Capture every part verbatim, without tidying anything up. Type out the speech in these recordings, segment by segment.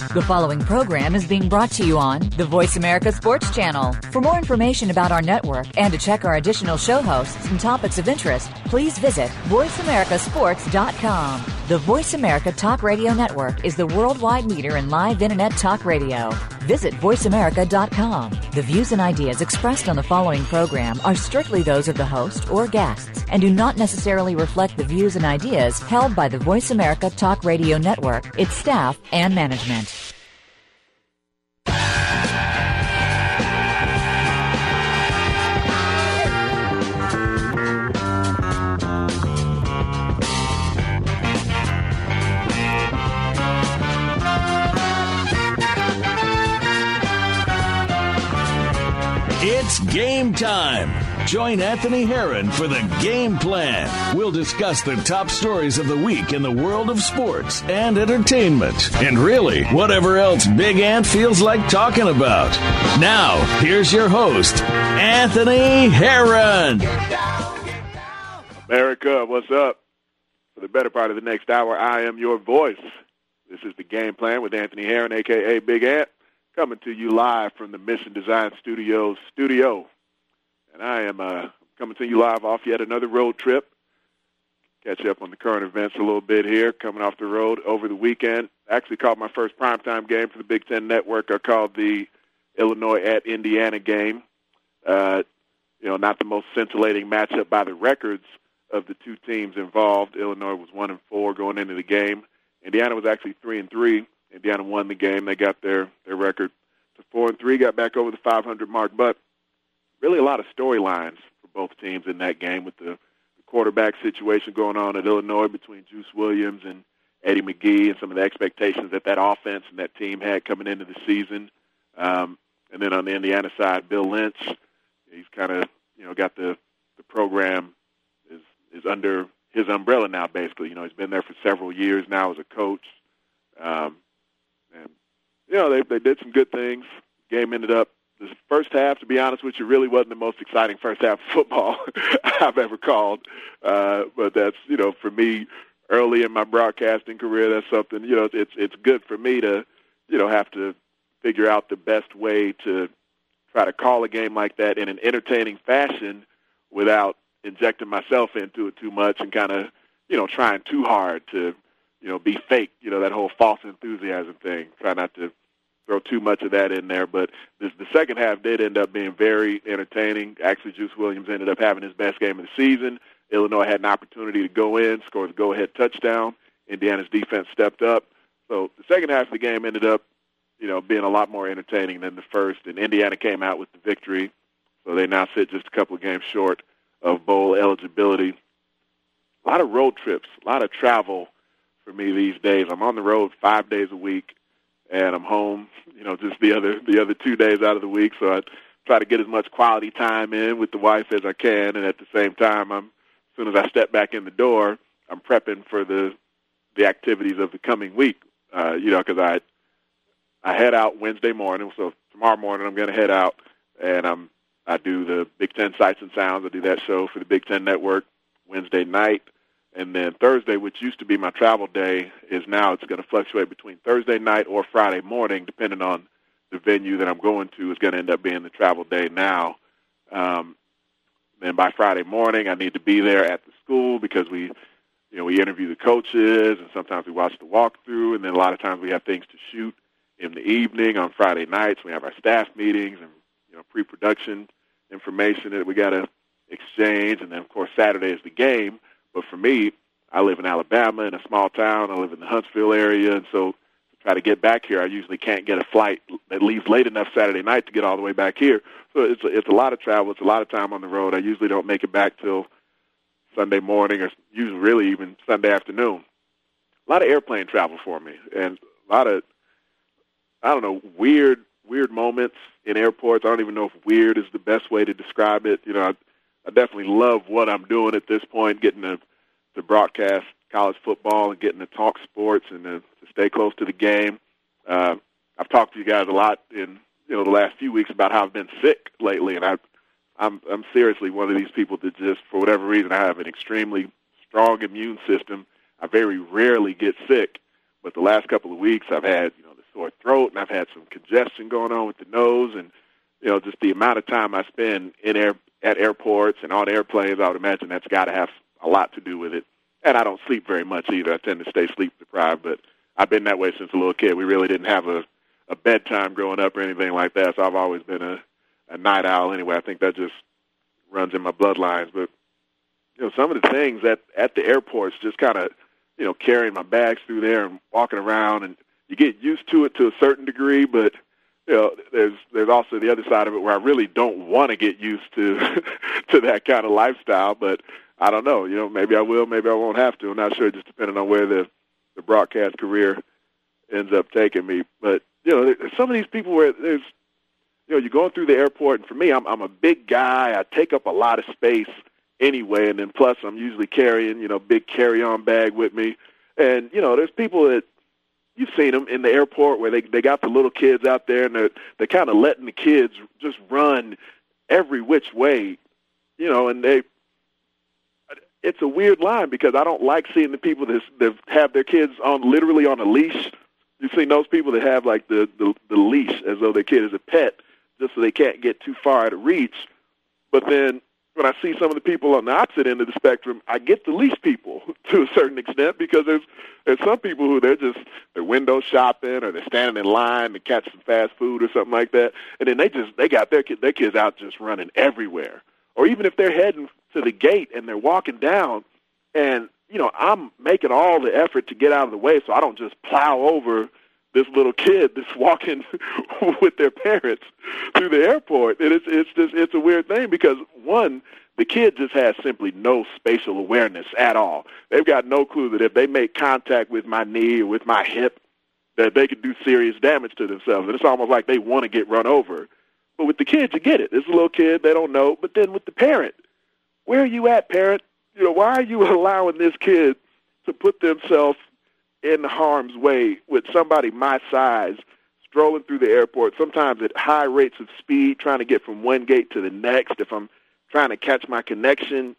The following program is being brought to you on the Voice America Sports Channel. For more information about our network and to check our additional show hosts and topics of interest, please visit voice america sports dot com. The Voice America Talk Radio Network is the worldwide leader in live Internet talk radio. Visit voice america dot com. The views and ideas expressed on the following program are strictly those of the host or guests and do not necessarily reflect the views and ideas held by the Voice America Talk Radio Network, its staff, and management. It's game time. Join Anthony Herron for the Game Plan. We'll discuss the top stories of the week in the world of sports and entertainment, and really, whatever else Big Ant feels like talking about. Now, here's your host, Anthony Herron. America, what's up? For the better part of the next hour, I am your voice. This is the Game Plan with Anthony Herron, a k a. Big Ant, coming to you live from the Mission Design Studios studio. And I am uh, coming to you live off yet another road trip. Catch up on the current events a little bit here, coming off the road over the weekend. Actually caught my first primetime game for the Big Ten Network. I called the Illinois at Indiana game. Uh, you know, not the most scintillating matchup by the records of the two teams involved. Illinois was one and four going into the game. Indiana was actually three and three. Indiana won the game. They got their, their record to four and three, got back over the five hundred mark. But really a lot of storylines for both teams in that game with the, the quarterback situation going on at Illinois between Juice Williams and Eddie McGee and some of the expectations that that offense and that team had coming into the season. Um, and then on the Indiana side, Bill Lynch, he's kind of, you know, got the, the program is, is under his umbrella now, basically. You know, he's been there for several years now as a coach. Um, and, you know, they, they did some good things. Game ended up, the first half, to be honest with you, really wasn't the most exciting first half of football I've ever called. Uh, but that's, you know, for me, early in my broadcasting career, that's something, you know, it's it's good for me to, you know, have to figure out the best way to try to call a game like that in an entertaining fashion without injecting myself into it too much and kind of, you know, trying too hard to, you know, be fake, you know, that whole false enthusiasm thing. Try not to throw too much of that in there. But this, the second half did end up being very entertaining. Actually, Juice Williams ended up having his best game of the season. Illinois had an opportunity to go in, score the go-ahead touchdown. Indiana's defense stepped up. So the second half of the game ended up, you know, being a lot more entertaining than the first, and Indiana came out with the victory. So they now sit just a couple of games short of bowl eligibility. A lot of road trips, a lot of travel for me these days. I'm on the road five days a week, and I'm home, you know, just the other the other two days out of the week. So I try to get as much quality time in with the wife as I can, and at the same time, I'm as soon as I step back in the door, I'm prepping for the the activities of the coming week. Uh, you know, because I I head out Wednesday morning, so tomorrow morning I'm going to head out, and I'm I do the Big Ten Sights and Sounds. I do that show for the Big Ten Network Wednesday night. And then Thursday, which used to be my travel day, is now it's going to fluctuate between Thursday night or Friday morning, depending on the venue that I'm going to, is going to end up being the travel day now. Um, then by Friday morning, I need to be there at the school because we, you know, we interview the coaches, and sometimes we watch the walkthrough, and then a lot of times we have things to shoot in the evening on Friday nights. We have our staff meetings and, you know, pre-production information that we got to exchange, and then, of course, Saturday is the game. But for me, I live in Alabama in a small town. I live in the Huntsville area, and so to try to get back here, I usually can't get a flight that leaves late enough Saturday night to get all the way back here. So it's a, it's a lot of travel. It's a lot of time on the road. I usually don't make it back till Sunday morning or usually really even Sunday afternoon. A lot of airplane travel for me, and a lot of, I don't know, weird, weird moments in airports. I don't even know if weird is the best way to describe it. You know, I, I definitely love what I'm doing at this point, getting to, to broadcast college football and getting to talk sports and to, to stay close to the game. Uh, I've talked to you guys a lot in, you know, the last few weeks about how I've been sick lately, and I, I'm, I'm seriously one of these people that just, for whatever reason, I have an extremely strong immune system. I very rarely get sick, but the last couple of weeks I've had, you know, the sore throat, and I've had some congestion going on with the nose, and, you know, just the amount of time I spend in air, at airports and on airplanes, I would imagine that's got to have a lot to do with it. And I don't sleep very much either. I tend to stay sleep deprived, but I've been that way since a little kid. We really didn't have a, a bedtime growing up or anything like that, so I've always been a, a night owl anyway. I think that just runs in my bloodlines. But, you know, some of the things at, at the airports, just kind of, you know, carrying my bags through there and walking around, and you get used to it to a certain degree, but, you know, there's there's also the other side of it where I really don't want to get used to to that kind of lifestyle, but I don't know. You know, maybe I will, maybe I won't have to. I'm not sure, just depending on where the, the broadcast career ends up taking me. But, you know, there's some of these people where there's, you know, you're going through the airport, and for me, I'm, I'm a big guy. I take up a lot of space anyway, and then plus I'm usually carrying, you know, big carry-on bag with me. And, you know, there's people that, you've seen them in the airport where they, they got the little kids out there, and they're, they're kind of letting the kids just run every which way, you know, and they, it's a weird line because I don't like seeing the people that, that have their kids on literally on a leash. You've seen those people that have like the, the, the leash as though their kid is a pet just so they can't get too far out of reach. But then when I see some of the people on the opposite end of the spectrum, I get the leash people to a certain extent because there's there's some people who they're just they're window shopping or they're standing in line to catch some fast food or something like that, and then they just they got their kid, their kids out just running everywhere. Or even if they're heading to the gate and they're walking down, and you know I'm making all the effort to get out of the way so I don't just plow over this little kid that's walking with their parents through the airport. And it's it's just it's a weird thing because one, the kid just has simply no spatial awareness at all. They've got no clue that if they make contact with my knee or with my hip, that they could do serious damage to themselves. And it's almost like they want to get run over. But with the kids, you get it. It's a little kid, they don't know. But then with the parent, where are you at, parent? You know, why are you allowing this kid to put themselves in harm's way with somebody my size strolling through the airport, sometimes at high rates of speed, trying to get from one gate to the next? If I'm trying to catch my connection,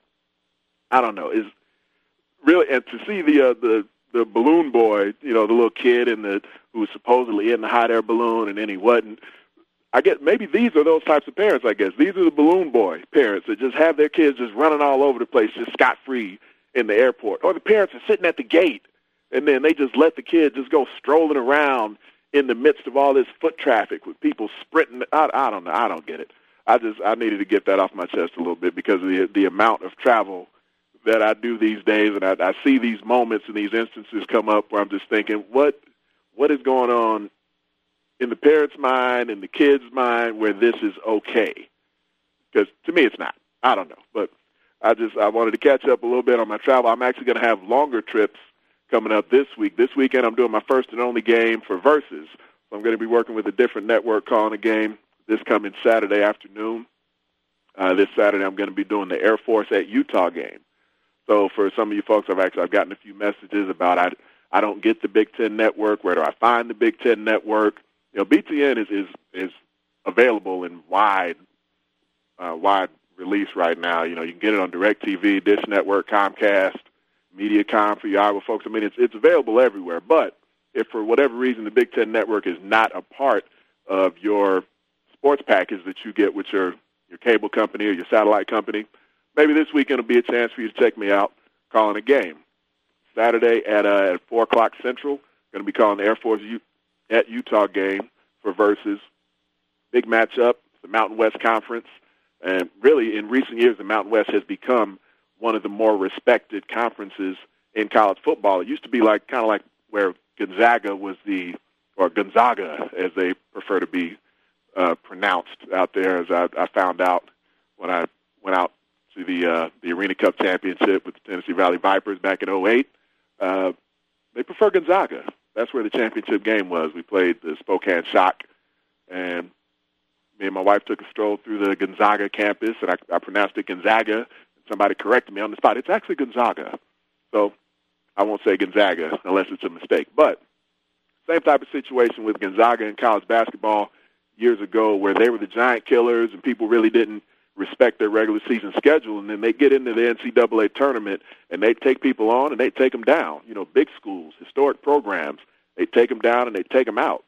I don't know. Is really, and to see the uh, the the balloon boy, you know, the little kid in the who was supposedly in the hot air balloon and then he wasn't. I guess maybe these are those types of parents. I guess these are the balloon boy parents that just have their kids just running all over the place, just scot free in the airport, or the parents are sitting at the gate. And then they just let the kid just go strolling around in the midst of all this foot traffic with people sprinting. I, I don't know. I don't get it. I just I needed to get that off my chest a little bit because of the the amount of travel that I do these days, and I, I see these moments and these instances come up where I'm just thinking, what what is going on in the parents' mind and the kids' mind where this is okay? Because to me, it's not. I don't know, but I just I wanted to catch up a little bit on my travel. I'm actually going to have longer trips coming up this week. This weekend, I'm doing my first and only game for Versus. So I'm going to be working with a different network calling a game this coming Saturday afternoon. Uh, this Saturday, I'm going to be doing the Air Force at Utah game. So for some of you folks, I've actually I've gotten a few messages about I I don't get the Big Ten Network. Where do I find the Big Ten Network? You know, B T N is is, is available in wide uh, wide release right now. You know, you can get it on DirecTV, Dish Network, Comcast, MediaCom for you Iowa folks. I mean, it's it's available everywhere. But if for whatever reason the Big Ten Network is not a part of your sports package that you get with your, your cable company or your satellite company, maybe this weekend will be a chance for you to check me out calling a game. Saturday at, uh, at four o'clock Central, going to be calling the Air Force U- at Utah game for Versus. Big matchup, the Mountain West Conference. And really, in recent years, the Mountain West has become one of the more respected conferences in college football. It used to be like kind of like where Gonzaga was the, or Gonzaga, as they prefer to be uh, pronounced out there, as I, I found out when I went out to the uh, the Arena Cup Championship with the Tennessee Valley Vipers back in oh eight. Uh, they prefer Gonzaga. That's where the championship game was. We played the Spokane Shock, and me and my wife took a stroll through the Gonzaga campus, and I, I pronounced it Gonzaga. Somebody corrected me on the spot. It's actually Gonzaga. So I won't say Gonzaga unless it's a mistake. But same type of situation with Gonzaga in college basketball years ago where they were the giant killers and people really didn't respect their regular season schedule. And then they get into the N C double A tournament and they take people on and they take them down. You know, big schools, historic programs, they take them down and they take them out.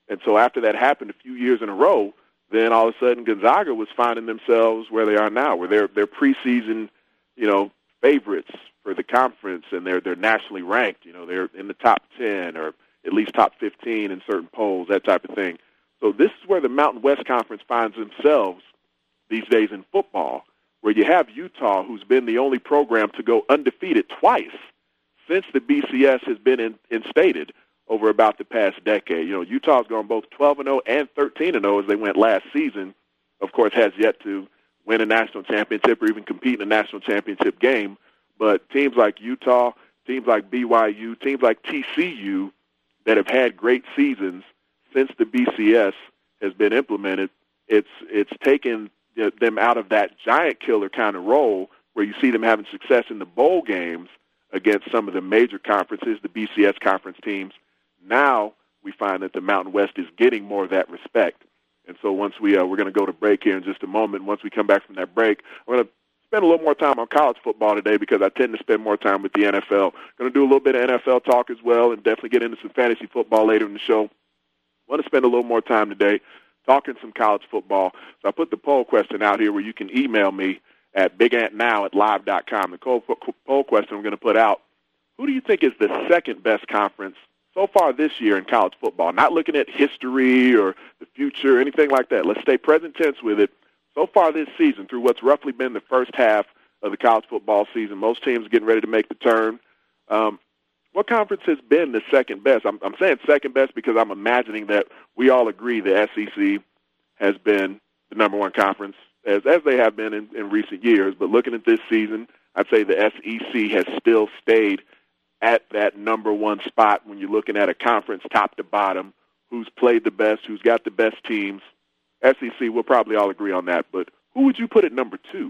And so after that happened a few years in a row, then all of a sudden Gonzaga was finding themselves where they are now, where they're they're preseason, you know, favorites for the conference, and they're they're nationally ranked. You know, they're in the top ten or at least top fifteen in certain polls, that type of thing. So this is where the Mountain West Conference finds themselves these days in football, where you have Utah, who's been the only program to go undefeated twice since the B C S has been in, instated over about the past decade. You know, Utah's gone both twelve and oh and thirteen and oh as they went last season. Of course, has yet to win a national championship or even compete in a national championship game. But teams like Utah, teams like B Y U, teams like T C U that have had great seasons since the B C S has been implemented, it's it's taken them out of that giant killer kind of role where you see them having success in the bowl games against some of the major conferences, the B C S conference teams. Now we find that the Mountain West is getting more of that respect. And so once we, uh, we're going to go to break here in just a moment. Once we come back from that break, I'm going to spend a little more time on college football today because I tend to spend more time with the N F L. Going to do a little bit of N F L talk as well and definitely get into some fantasy football later in the show. I want to spend a little more time today talking some college football. So I put the poll question out here where you can email me at bigantnow at live dot com. The poll question I'm going to put out, who do you think is the second best conference so far this year in college football? Not looking at history or the future, anything like that. Let's stay present tense with it. So far this season, through what's roughly been the first half of the college football season, most teams getting ready to make the turn. Um, what conference has been the second best? I'm, I'm saying second best because I'm imagining that we all agree the S E C has been the number one conference, as, as they have been in, in recent years. But looking at this season, I'd say the S E C has still stayed at that number one spot when you're looking at a conference top to bottom, who's played the best, who's got the best teams. S E C, we'll probably all agree on that, but who would you put at number two?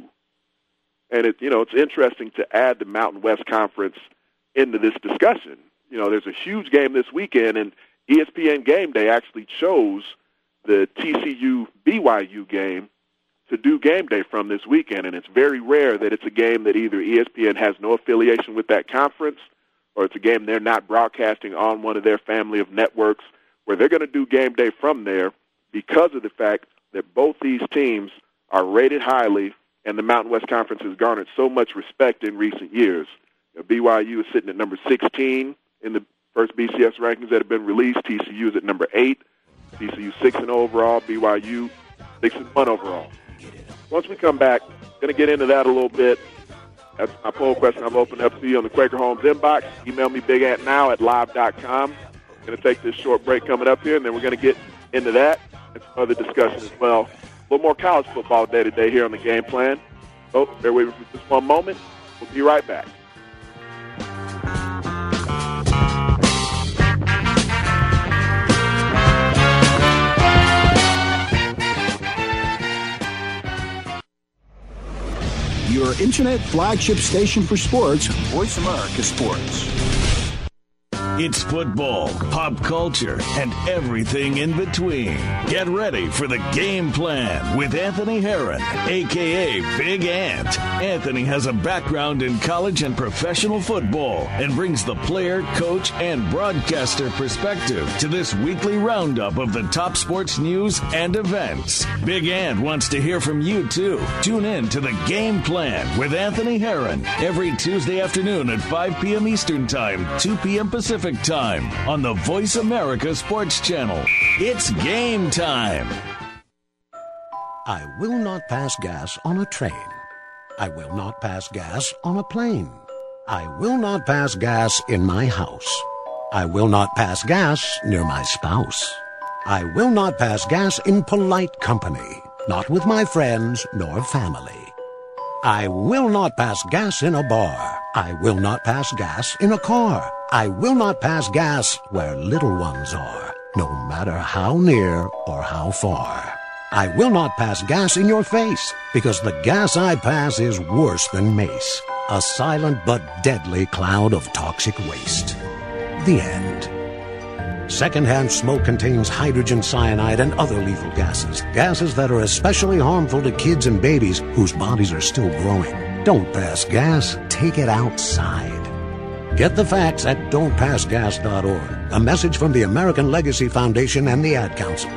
And, it, you know, it's interesting to add the Mountain West Conference into this discussion. You know, there's a huge game this weekend, and E S P N Game Day actually chose the T C U B Y U game to do game day from this weekend, and it's very rare that it's a game that either E S P N has no affiliation with that conference or it's a game they're not broadcasting on one of their family of networks, where they're going to do game day from there because of the fact that both these teams are rated highly and the Mountain West Conference has garnered so much respect in recent years. You know, B Y U is sitting at number sixteen in the first B C S rankings that have been released. T C U is at number eight. T C U six and oh overall. B Y U six and one overall. Once we come back, going to get into that a little bit. That's my poll question I've opened up to you on the Quaker Homes inbox. Email me bigantnow at live dot com. Going to take this short break coming up here, and then we're going to get into that and some other discussion as well. A little more college football day to day here on the Game Plan. So bear with me for just one moment. We'll be right back. Your internet flagship station for sports, Voice America Sports. It's football, pop culture, and everything in between. Get ready for the Game Plan with Anthony Herron, a k a. Big Ant. Anthony has a background in college and professional football and brings the player, coach, and broadcaster perspective to this weekly roundup of the top sports news and events. Big Ant wants to hear from you, too. Tune in to the Game Plan with Anthony Herron every Tuesday afternoon at five p.m. Eastern Time, two p.m. Pacific Time on the Voice America Sports Channel. It's game time. I will not pass gas on a train. I will not pass gas on a plane. I will not pass gas in my house. I will not pass gas near my spouse. I will not pass gas in polite company, not with my friends nor family. I will not pass gas in a bar. I will not pass gas in a car. I will not pass gas where little ones are, no matter how near or how far. I will not pass gas in your face, because the gas I pass is worse than mace, a silent but deadly cloud of toxic waste. The end. Secondhand smoke contains hydrogen cyanide and other lethal gases, gases that are especially harmful to kids and babies whose bodies are still growing. Don't pass gas, take it outside. Get the facts at don't pass gas dot org. A message from the American Legacy Foundation and the Ad Council.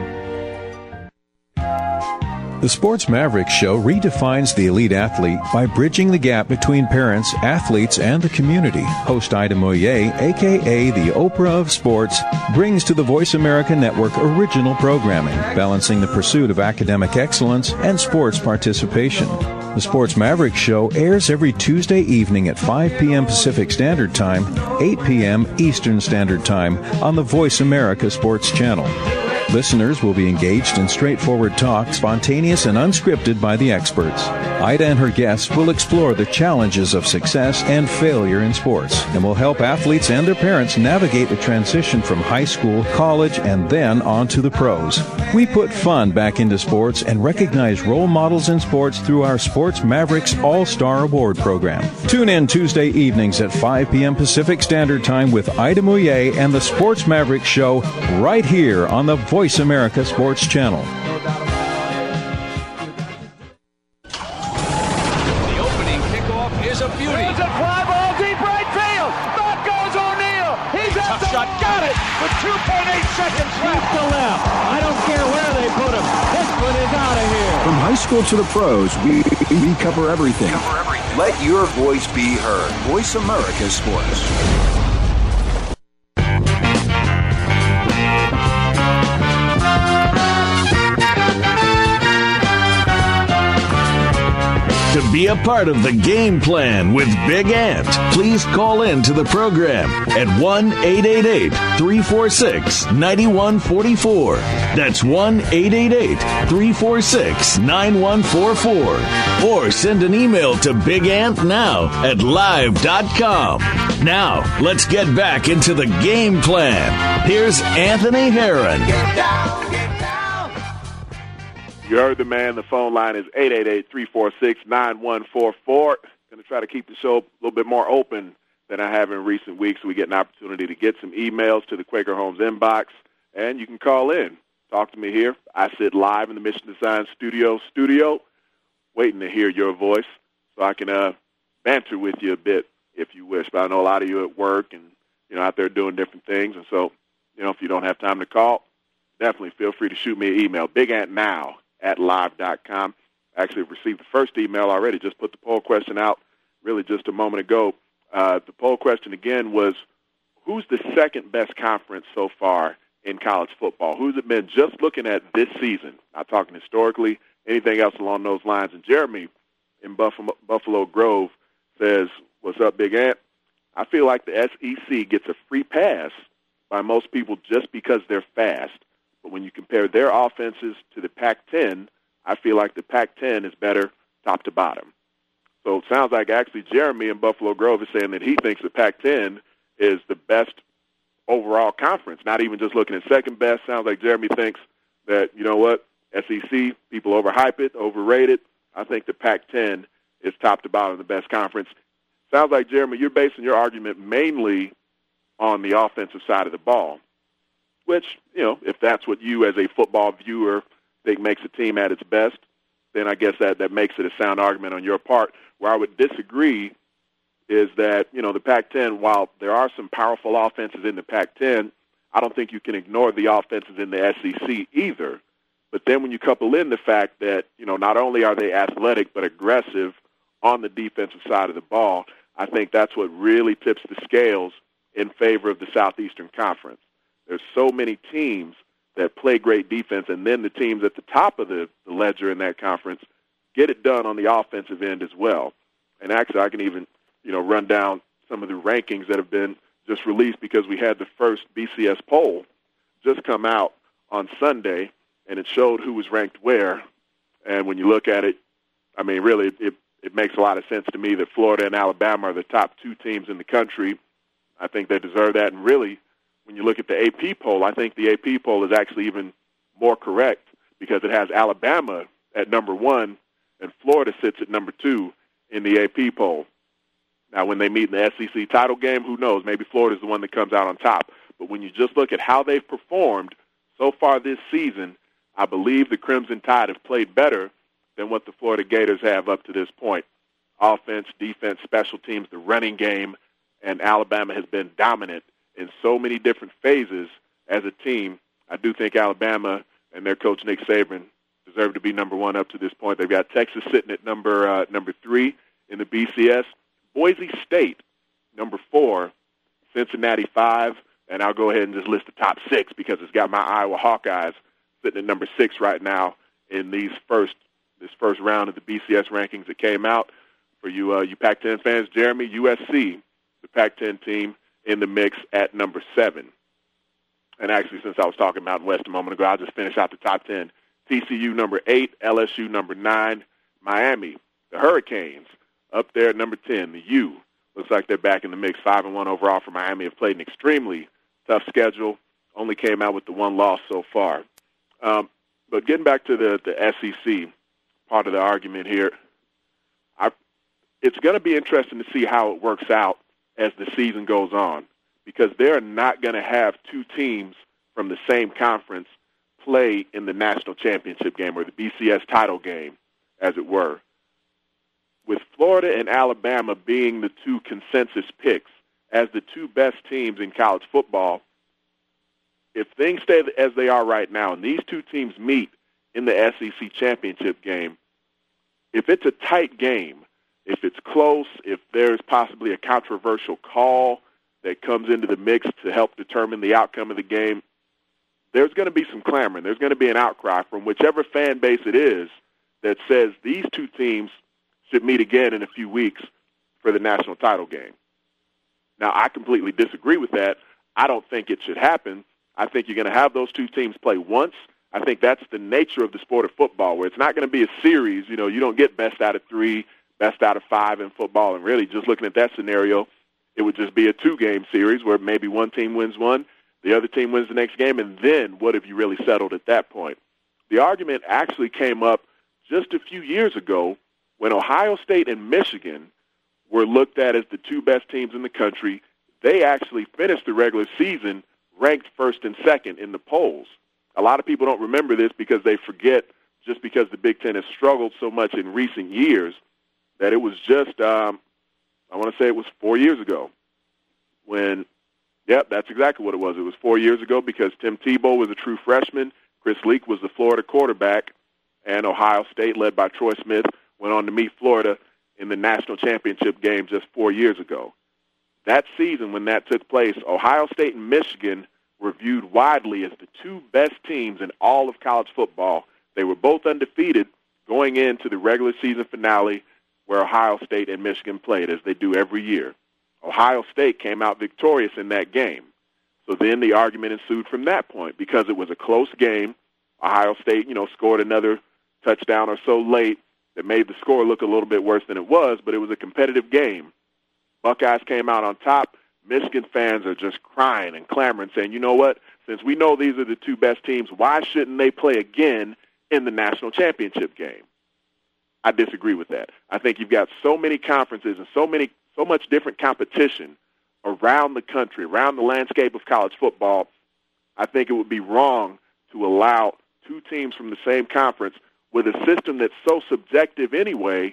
The Sports Mavericks Show redefines the elite athlete by bridging the gap between parents, athletes, and the community. Host Ida Moyer, a k a the Oprah of Sports, brings to the Voice America Network original programming, balancing the pursuit of academic excellence and sports participation. The Sports Mavericks Show airs every Tuesday evening at five p.m. Pacific Standard Time, eight p.m. Eastern Standard Time on the Voice America Sports Channel. Listeners will be engaged in straightforward talk, spontaneous and unscripted by the experts. Ida and her guests will explore the challenges of success and failure in sports and will help athletes and their parents navigate the transition from high school, college, and then on to the pros. We put fun back into sports and recognize role models in sports through our Sports Mavericks All-Star Award program. Tune in Tuesday evenings at five p.m. Pacific Standard Time with Ida Moyer and the Sports Mavericks Show right here on the Voice America Sports Channel. The opening kickoff is a beauty. There's a fly ball deep right field. Back goes O'Neal. He's at the shot. Got it with two point eight seconds left. To left. I don't care where they put him. This one is out of here. From high school to the pros, we, we cover everything. Cover everything. Let your voice be heard. Voice America Sports. To be a part of the game plan with Big Ant, please call in to the program at one eight eight eight, three four six, nine one four four. That's one eight eight eight, three four six, nine one four four. Or send an email to Big Ant Now at live dot com. Now, let's get back into the game plan. Here's Anthony Herron. Get down, get down. You heard the man. The phone line is eight eight eight, three four six, nine one four four. Going to try to keep the show a little bit more open than I have in recent weeks so we get an opportunity to get some emails to the Quaker Homes inbox. And you can call in. Talk to me here. I sit live in the Mission Design Studio studio, waiting to hear your voice so I can uh, banter with you a bit if you wish. But I know a lot of you at work and, you know, out there doing different things. And so, you know, if you don't have time to call, definitely feel free to shoot me an email. Big Ant Now at live dot com. Actually received the first email already. Just put the poll question out really just a moment ago. Uh, the poll question, again, was who's the second best conference so far in college football? Who's it been just looking at this season? Not talking historically, anything else along those lines. And Jeremy in Buffalo, Buffalo Grove says, what's up, Big Ant? I feel like the S E C gets a free pass by most people just because they're fast. But when you compare their offenses to the Pac ten, I feel like the Pac ten is better top to bottom. So it sounds like actually Jeremy in Buffalo Grove is saying that he thinks the Pac ten is the best overall conference, not even just looking at second best. Sounds like Jeremy thinks that, you know what, S E C, people overhype it, overrate it. I think the Pac ten is top to bottom the best conference. Sounds like, Jeremy, you're basing your argument mainly on the offensive side of the ball, which, you know, if that's what you as a football viewer think makes a team at its best, then I guess that, that makes it a sound argument on your part. Where I would disagree is that, you know, the Pac ten, while there are some powerful offenses in the Pac ten, I don't think you can ignore the offenses in the S E C either. But then when you couple in the fact that, you know, not only are they athletic but aggressive on the defensive side of the ball, I think that's what really tips the scales in favor of the Southeastern Conference. There's so many teams that play great defense, and then the teams at the top of the, the ledger in that conference get it done on the offensive end as well. And actually, I can even, you know, run down some of the rankings that have been just released because we had the first B C S poll just come out on Sunday, and it showed who was ranked where. And when you look at it, I mean, really, it, it makes a lot of sense to me that Florida and Alabama are the top two teams in the country. I think they deserve that. And really, when you look at the A P poll, I think the A P poll is actually even more correct because it has Alabama at number one and Florida sits at number two in the A P poll. Now, when they meet in the S E C title game, who knows? Maybe Florida's the one that comes out on top. But when you just look at how they've performed so far this season, I believe the Crimson Tide have played better than what the Florida Gators have up to this point. Offense, defense, special teams, the running game, and Alabama has been dominant in so many different phases as a team. I do think Alabama and their coach Nick Saban deserve to be number one up to this point. They've got Texas sitting at number uh, number three in the B C S. Boise State, number four. Cincinnati, five. And I'll go ahead and just list the top six because it's got my Iowa Hawkeyes sitting at number six right now in these first this first round of the B C S rankings that came out. For you uh, you Pac ten fans, Jeremy, U S C, the Pac ten team in the mix at number seven. And actually, since I was talking Mountain West a moment ago, I'll just finish out the top ten. T C U number eight, L S U number nine, Miami, the Hurricanes up there at number ten. The U looks like they're back in the mix, five and one overall for Miami. Have played an extremely tough schedule. Only came out with the one loss so far. Um, but getting back to the the S E C part of the argument here, I, it's going to be interesting to see how it works out as the season goes on, because they're not going to have two teams from the same conference play in the national championship game, or the B C S title game, as it were. With Florida and Alabama being the two consensus picks as the two best teams in college football, if things stay as they are right now and these two teams meet in the S E C championship game, if it's a tight game, if it's close, if there's possibly a controversial call that comes into the mix to help determine the outcome of the game, there's going to be some clamoring. There's going to be an outcry from whichever fan base it is that says these two teams should meet again in a few weeks for the national title game. Now, I completely disagree with that. I don't think it should happen. I think you're going to have those two teams play once. I think that's the nature of the sport of football, where it's not going to be a series. You know, you don't get best out of three, best out of five in football. And really, just looking at that scenario, it would just be a two-game series where maybe one team wins one, the other team wins the next game, and then what have you really settled at that point? The argument actually came up just a few years ago when Ohio State and Michigan were looked at as the two best teams in the country. They actually finished the regular season ranked first and second in the polls. A lot of people don't remember this because they forget, just because the Big Ten has struggled so much in recent years, that it was just, um, I want to say it was four years ago when, yep, that's exactly what it was. It was four years ago because Tim Tebow was a true freshman, Chris Leak was the Florida quarterback, and Ohio State, led by Troy Smith, went on to meet Florida in the national championship game just four years ago. That season, when that took place, Ohio State and Michigan were viewed widely as the two best teams in all of college football. They were both undefeated going into the regular season finale where Ohio State and Michigan played, as they do every year. Ohio State came out victorious in that game. So then the argument ensued from that point. Because it was a close game, Ohio State, you know, scored another touchdown or so late that made the score look a little bit worse than it was, but it was a competitive game. Buckeyes came out on top. Michigan fans are just crying and clamoring, saying, you know what, since we know these are the two best teams, why shouldn't they play again in the national championship game? I disagree with that. I think you've got so many conferences and so many, so much different competition around the country, around the landscape of college football. I think it would be wrong to allow two teams from the same conference with a system that's so subjective anyway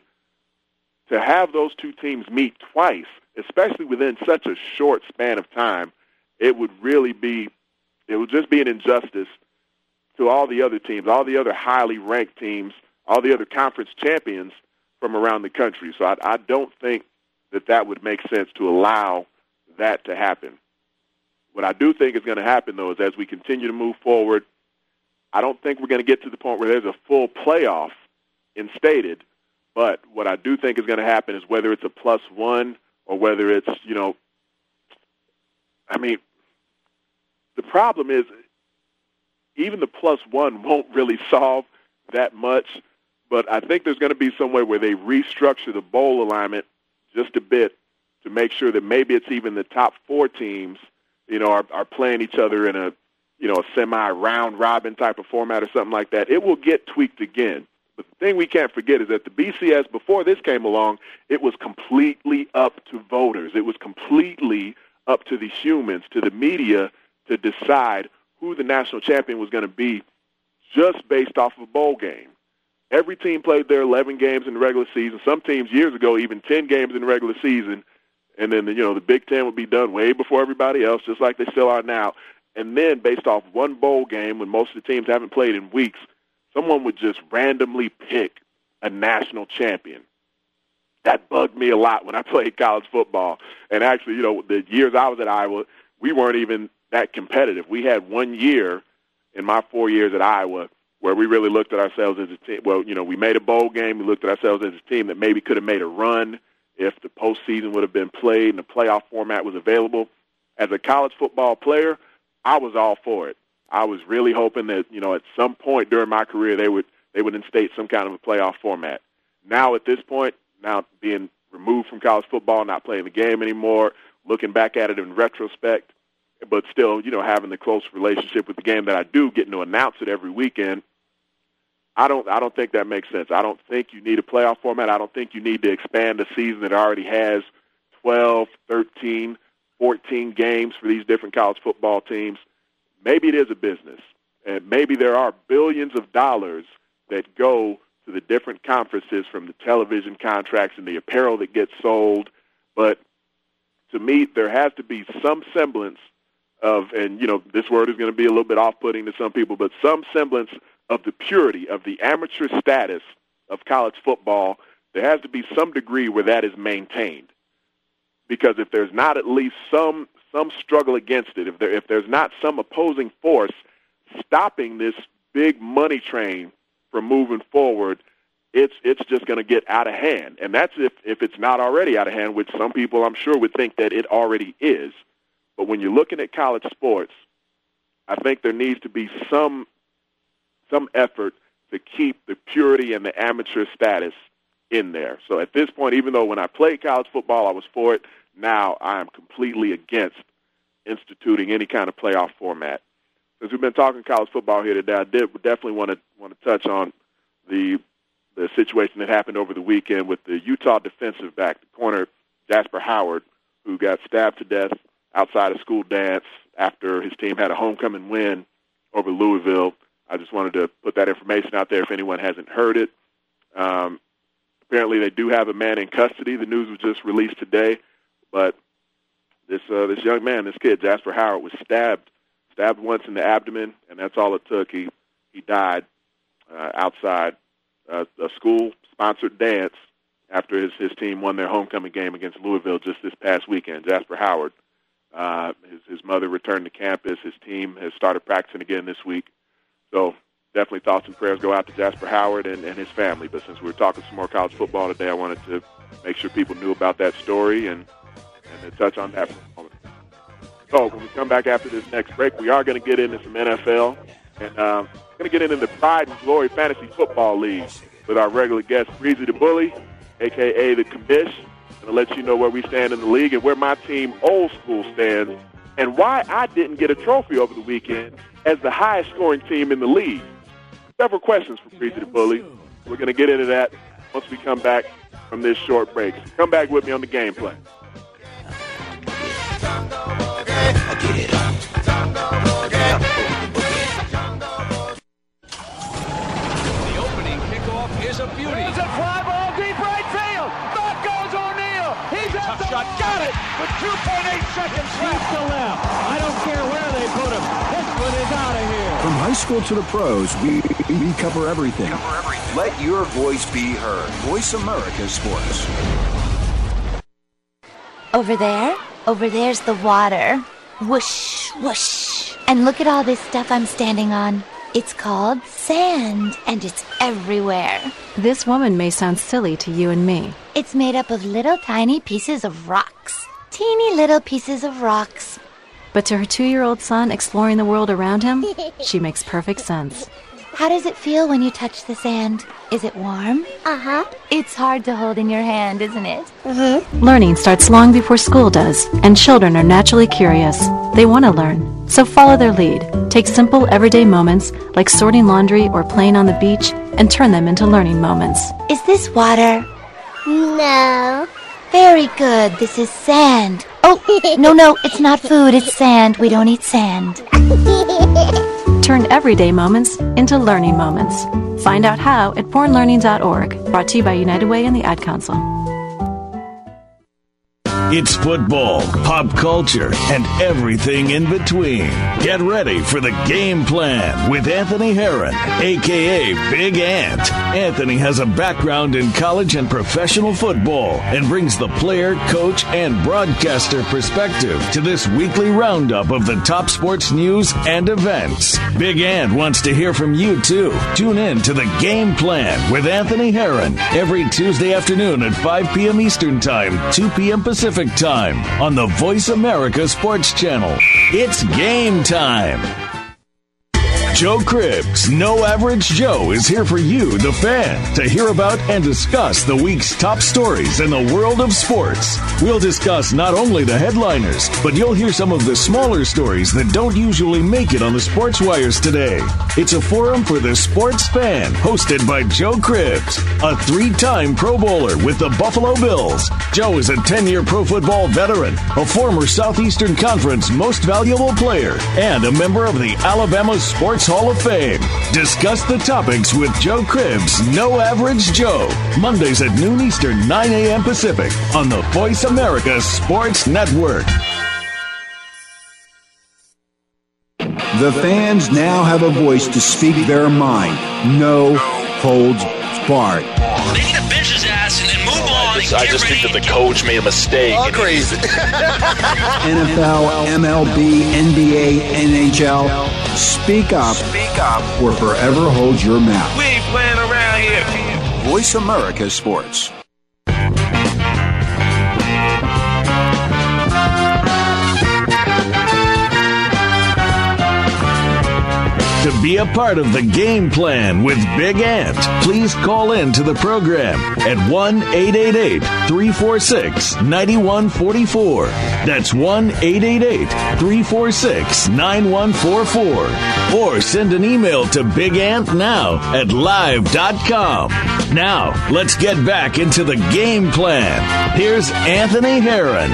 to have those two teams meet twice, especially within such a short span of time. It would really be, it would just be an injustice to all the other teams, all the other highly ranked teams, all the other conference champions from around the country. So I, I don't think that that would make sense to allow that to happen. What I do think is going to happen, though, is as we continue to move forward, I don't think we're going to get to the point where there's a full playoff instated. But what I do think is going to happen is whether it's a plus one or whether it's, you know, I mean, the problem is even the plus one won't really solve that much. But I think there's going to be some way where they restructure the bowl alignment just a bit to make sure that maybe it's even the top four teams, you know, are, are playing each other in a, you know, a semi-round robin type of format or something like that. It will get tweaked again. But the thing we can't forget is that the B C S, before this came along, it was completely up to voters. It was completely up to the humans, to the media, to decide who the national champion was going to be just based off of a bowl game. Every team played their eleven games in the regular season. Some teams years ago, even ten games in the regular season. and then, you know, the Big Ten would be done way before everybody else, just like they still are now. And then based off one bowl game, when most of the teams haven't played in weeks, someone would just randomly pick a national champion. That bugged me a lot when I played college football. And actually, you know, the years I was at Iowa, we weren't even that competitive. We had one year in my four years at Iowa where we really looked at ourselves as a team. Well, you know, we made a bowl game. We looked at ourselves as a team that maybe could have made a run if the postseason would have been played and the playoff format was available. As a college football player, I was all for it. I was really hoping that, you know, at some point during my career they would they would instate some kind of a playoff format. Now at this point, now being removed from college football, not playing the game anymore, looking back at it in retrospect, but still, you know, having the close relationship with the game that I do, getting to announce it every weekend, I don't I don't think that makes sense. I don't think you need a playoff format. I don't think you need to expand a season that already has twelve, thirteen, fourteen games for these different college football teams. Maybe it is a business, and maybe there are billions of dollars that go to the different conferences from the television contracts and the apparel that gets sold. But to me, there has to be some semblance of, and, you know, this word is going to be a little bit off-putting to some people, but some semblance of the purity of the amateur status of college football. There has to be some degree where that is maintained. Because if there's not at least some some struggle against it, if there if there's not some opposing force stopping this big money train from moving forward, it's it's just going to get out of hand. And that's if, if it's not already out of hand, which some people I'm sure would think that it already is. But when you're looking at college sports, I think there needs to be some some effort to keep the purity and the amateur status in there. So at this point, even though when I played college football I was for it, now I am completely against instituting any kind of playoff format. Since we've been talking college football here today, I did definitely want to want to touch on the the situation that happened over the weekend with the Utah defensive back, the corner Jasper Howard, who got stabbed to death outside a school dance after his team had a homecoming win over Louisville. I just wanted to put that information out there if anyone hasn't heard it. Um, apparently they do have a man in custody. The news was just released today. But this uh, this young man, this kid, Jasper Howard, was stabbed stabbed once in the abdomen, and that's all it took. He he died uh, outside uh, a school-sponsored dance after his, his team won their homecoming game against Louisville just this past weekend. Jasper Howard, uh, his, his mother returned to campus. His team has started practicing again this week. So definitely thoughts and prayers go out to Jasper Howard and, and his family. But since we were talking some more college football today, I wanted to make sure people knew about that story and and to touch on that for a moment. So when we come back after this next break, we are going to get into some N F L, and um, going to get into the Pride and Glory Fantasy Football League with our regular guest, Breezy the Bully, a k a the Commish. Going to let you know where we stand in the league and where my team, Old School, stands, and why I didn't get a trophy over the weekend as the highest-scoring team in the league. Several questions for Breezy the Bully. We're going to get into that once we come back from this short break. So come back with me on the Game Plan. The opening kickoff is a beauty. It's a fly ball deep right field. Back goes O'Neal. He's at the shot. Got it with two point eight seconds left. Deep to left. I don't care where they put him. This one is out of here. From high school to the pros, we, we cover everything. Cover everything. Let your voice be heard. Voice America Sports. Over there, over there's the water. Whoosh, whoosh. And look at all this stuff I'm standing on. It's called sand, and it's everywhere. This woman may sound silly to you and me. It's made up of little tiny pieces of rocks. Teeny little pieces of rocks. But to her two-year-old son exploring the world around him, she makes perfect sense. How does it feel when you touch the sand? Is it warm? Uh-huh. It's hard to hold in your hand, isn't it? Mm-hmm. Learning starts long before school does, and children are naturally curious. They want to learn, so follow their lead. Take simple, everyday moments, like sorting laundry or playing on the beach, and turn them into learning moments. Is this water? No. Very good. This is sand. Oh, no, no, it's not food. It's sand. We don't eat sand. Turn everyday moments into learning moments. Find out how at born learning dot org. Brought to you by United Way and the Ad Council. It's football, pop culture, and everything in between. Get ready for the Game Plan with Anthony Herron, a k a. Big Ant. Anthony has a background in college and professional football and brings the player, coach, and broadcaster perspective to this weekly roundup of the top sports news and events. Big Ant wants to hear from you, too. Tune in to the Game Plan with Anthony Herron every Tuesday afternoon at five p.m. Eastern Time, two p.m. Pacific Time on the Voice America Sports Channel. It's game time. Joe Cribbs, No Average Joe, is here for you, the fan, to hear about and discuss the week's top stories in the world of sports. We'll discuss not only the headliners, but you'll hear some of the smaller stories that don't usually make it on the sports wires today. It's a forum for the sports fan, hosted by Joe Cribbs, a three-time Pro Bowler with the Buffalo Bills. Joe is a ten-year pro football veteran, a former Southeastern Conference Most Valuable Player, and a member of the Alabama Sports Hall of Fame. Discuss the topics with Joe Cribbs, No Average Joe, Mondays at noon Eastern, nine a.m. Pacific, on the Voice America Sports Network. The fans now have a voice to speak their mind. No holds barred. They need to bench his ass and then move on. I just, I just think that the coach made a mistake. All crazy. N F L, M L B, N B A, N H L. Speak up. Speak up. Or forever hold your mouth. We ain't playing around here. Voice America Sports. To be a part of the Game Plan with Big Ant, please call in to the program at one eight eight eight, three four six, nine one four four. That's one eight eight eight, three four six, nine one four four. Or send an email to Big Ant now at live dot com. Now, let's get back into the Game Plan. Here's Anthony Herron.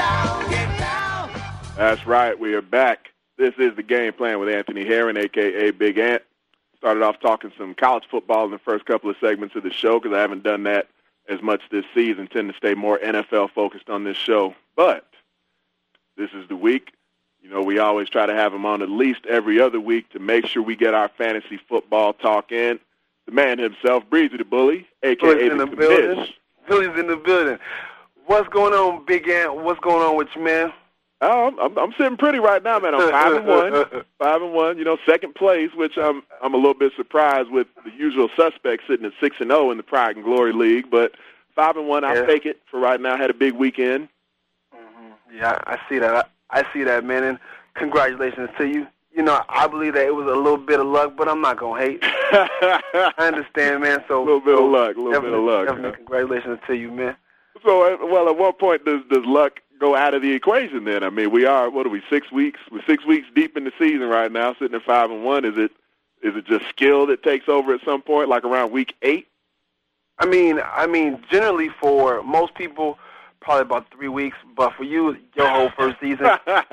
That's right, we are back. This is the Game Plan with Anthony Herron, a k a. Big Ant. Started off talking some college football in the first couple of segments of the show because I haven't done that as much this season. Tend to stay more N F L-focused on this show. But this is the week. You know, we always try to have him on at least every other week to make sure we get our fantasy football talk in. The man himself, Breezy the Bully, a k a. Billy's in the building. Billy's in the building. What's going on, Big Ant? What's going on with you, man? Oh, I'm, I'm, I'm sitting pretty right now, man. I'm five and one, five and one. You know, second place, which I'm I'm a little bit surprised with the usual suspects sitting at six and zero in the Pride and Glory League. But five and one, I'll yeah. take it for right now. Had a big weekend. Mm-hmm. Yeah, I see that. I, I see that, man. And congratulations to you. You know, I believe that it was a little bit of luck, but I'm not gonna hate. I understand, man. So a little bit so of luck, a little bit of luck. Definitely, huh? Congratulations to you, man. So, well, at what point does does luck go out of the equation then? I mean, we are, what are we, six weeks? We're six weeks deep in the season right now, sitting at five and one. Is it is it just skill that takes over at some point, like around week eight? I mean, I mean, generally for most people, probably about three weeks. But for you, your whole first season,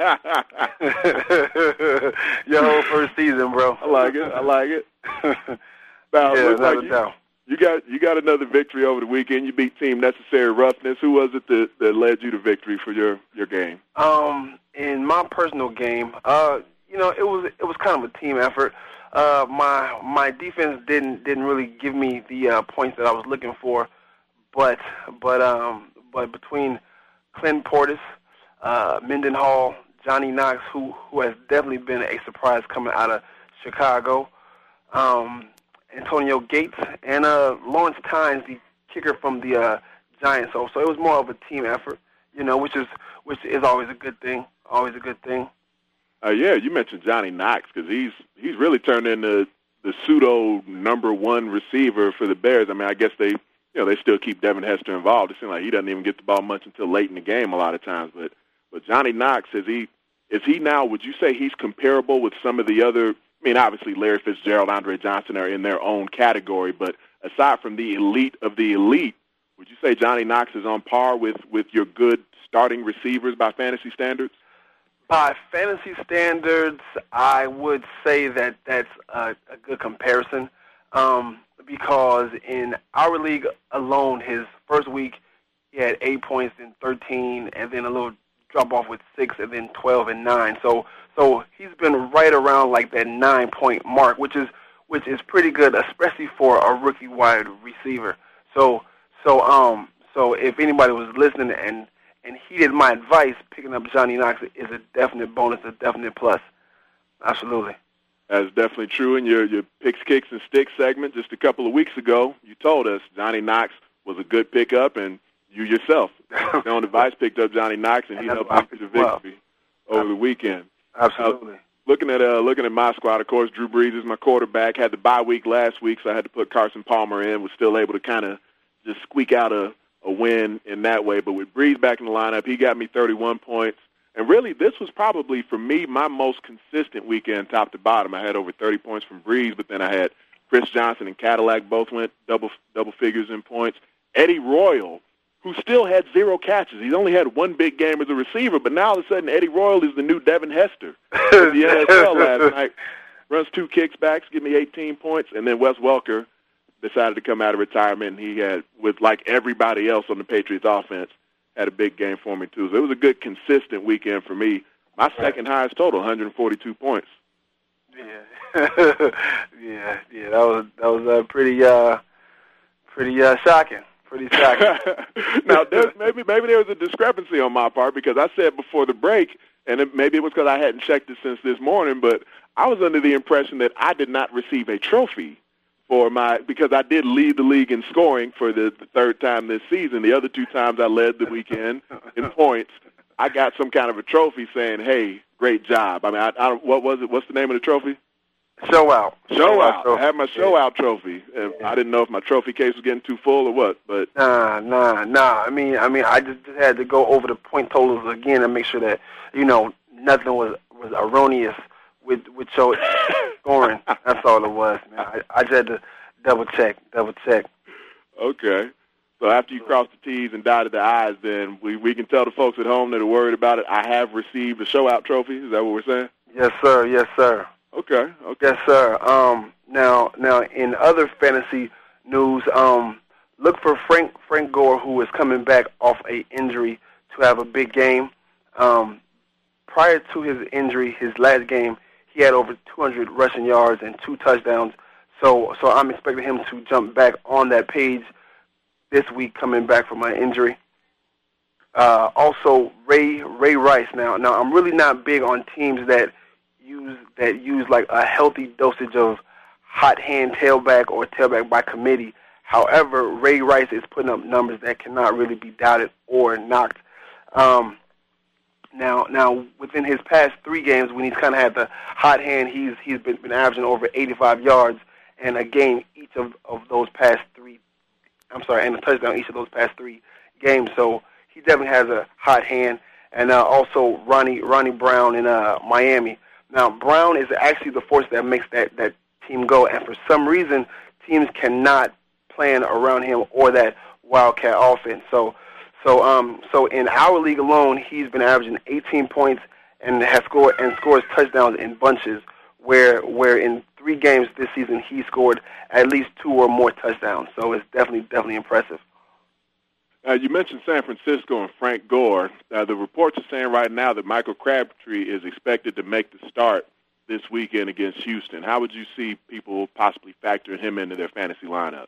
your whole first season, bro. I like it. I like it. Now, yeah, looks without like a doubt. You got you got another victory over the weekend. You beat Team Necessary Roughness. Who was it that, that led you to victory for your, your game? Um, in my personal game, uh, you know, it was it was kind of a team effort. Uh, my my defense didn't didn't really give me the uh, points that I was looking for, but but um but between Clint Portis, uh, Minden Hall, Johnny Knox, who who has definitely been a surprise coming out of Chicago. Um, Antonio Gates, and uh, Lawrence Tynes, the kicker from the uh, Giants. So, so it was more of a team effort, you know, which is which is always a good thing. Always a good thing. Uh, yeah, you mentioned Johnny Knox because he's he's really turned into the pseudo number one receiver for the Bears. I mean, I guess they you know they still keep Devin Hester involved. It seems like he doesn't even get the ball much until late in the game a lot of times. But but Johnny Knox, is he is he now? Would you say he's comparable with some of the other? I mean, obviously, Larry Fitzgerald, Andre Johnson are in their own category, but aside from the elite of the elite, would you say Johnny Knox is on par with, with your good starting receivers by fantasy standards? By fantasy standards, I would say that that's a, a good comparison um, because in our league alone, his first week, he had eight points, then thirteen, and then a little drop off with six, and then twelve and nine. So so he's been right around like that nine point mark, which is which is pretty good, especially for a rookie wide receiver. So so um so if anybody was listening and and heeded my advice, picking up Johnny Knox is a definite bonus, a definite plus. Absolutely. That's definitely true. In your, your Picks, Kicks, and Sticks segment just a couple of weeks ago, you told us Johnny Knox was a good pickup, and you yourself, on advice, picked up Johnny Knox, and, and he helped you to the victory well. over the weekend. Absolutely. Uh, looking at uh, looking at my squad, of course, Drew Brees is my quarterback. Had the bye week last week, so I had to put Carson Palmer in. Was still able to kind of just squeak out a, a win in that way. But with Brees back in the lineup, he got me thirty-one points. And really, this was probably, for me, my most consistent weekend top to bottom. I had over thirty points from Brees, but then I had Chris Johnson and Cadillac both went double double figures in points. Eddie Royal, who still had zero catches. He's only had one big game as a receiver, but now all of a sudden Eddie Royal is the new Devin Hester of the N F L last night. Runs two kickbacks, give me eighteen points, and then Wes Welker decided to come out of retirement, and he had, with like everybody else on the Patriots offense, had a big game for me, too. So it was a good, consistent weekend for me. My second highest total, one hundred forty-two points. Yeah, yeah, yeah. That was that was uh, pretty, uh, pretty uh, shocking. Pretty shocking. Now, there, maybe maybe there was a discrepancy on my part because I said before the break, and it, maybe it was because I hadn't checked it since this morning, but I was under the impression that I did not receive a trophy for my, because I did lead the league in scoring for the, the third time this season. The other two times I led the weekend in points, I got some kind of a trophy saying, "Hey, great job." I mean, I, I, what was it? What's the name of the trophy? Show out. Show, show out. out. I had my show yeah. out trophy. And yeah. I didn't know if my trophy case was getting too full or what, but nah, nah, nah. I mean, I mean, I just, just had to go over the point totals again and make sure that you know nothing was was erroneous with with your scoring. That's all it was, man. I, I just had to double check, double check. Okay. So after you cross the T's and dotted the I's, then we, we can tell the folks at home that are worried about it, I have received a show-out trophy. Is that what we're saying? Yes, sir. Yes, sir. Okay. Okay. Yes, sir. Um, now, now, in other fantasy news, um, look for Frank Frank Gore, who is coming back off a injury to have a big game. Um, prior to his injury, his last game, he had over two hundred rushing yards and two touchdowns. So, so I'm expecting him to jump back on that page this week, coming back from my injury. Uh, also, Ray Ray Rice. Now, now I'm really not big on teams that use that use like a healthy dosage of hot hand tailback or tailback by committee. However, Ray Rice is putting up numbers that cannot really be doubted or knocked. Um, now, now within his past three games, when he's kind of had the hot hand, he's he's been, been averaging over eighty-five yards and a game each of, of those past three. I'm sorry, and a touchdown each of those past three games. So he definitely has a hot hand. And uh, also Ronnie Ronnie Brown in uh, Miami. Now, Brown is actually the force that makes that, that team go, and for some reason, teams cannot plan around him or that Wildcat offense. So, so, um, so in our league alone, he's been averaging eighteen points and has scored and scores touchdowns in bunches. Where, where in three games this season, he scored at least two or more touchdowns. So it's definitely, definitely impressive. Uh, you mentioned San Francisco and Frank Gore. Uh, the reports are saying right now that Michael Crabtree is expected to make the start this weekend against Houston. How would you see people possibly factoring him into their fantasy lineups?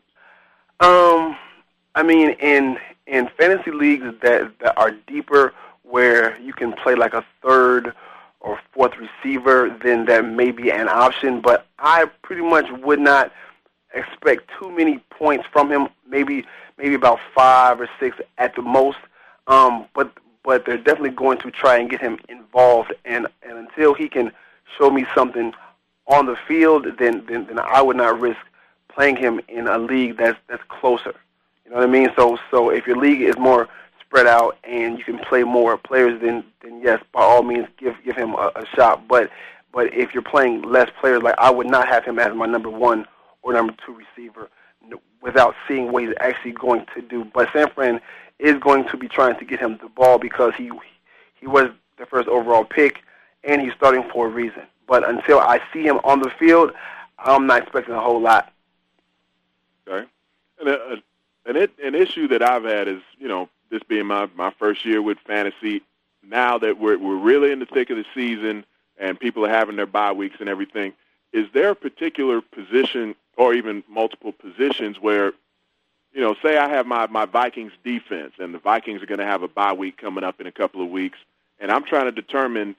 Um, I mean, in in fantasy leagues that, that are deeper, where you can play like a third or fourth receiver, then that may be an option. But I pretty much would not expect too many points from him. Maybe maybe about five or six at the most. Um, but but they're definitely going to try and get him involved. And, and until he can show me something on the field, then, then then I would not risk playing him in a league that's that's closer. You know what I mean? So so if your league is more spread out and you can play more players, then then yes, by all means give give him a, a shot. But but if you're playing less players, like I would not have him as my number one or number two receiver without seeing what he's actually going to do. But San Fran is going to be trying to get him the ball because he he was the first overall pick and he's starting for a reason. But until I see him on the field, I'm not expecting a whole lot. Okay. And a, an, an issue that I've had is, you know, this being my, my first year with fantasy, now that we're we're really in the thick of the season and people are having their bye weeks and everything, is there a particular position or even multiple positions where, you know, say I have my, my Vikings defense and the Vikings are going to have a bye week coming up in a couple of weeks, and I'm trying to determine,